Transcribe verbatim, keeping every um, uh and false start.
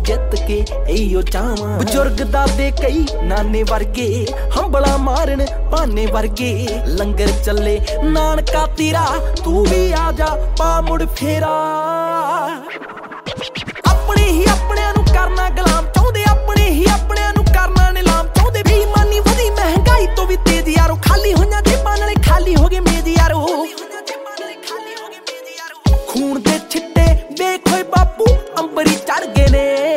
जित के इहो चावां। बजुर्ग दादे कई नाने वर्गे हंबला मारन पाने वर्गे। लंगर चले नानका तेरा तू भी आ जा पा मुड़ फेरा।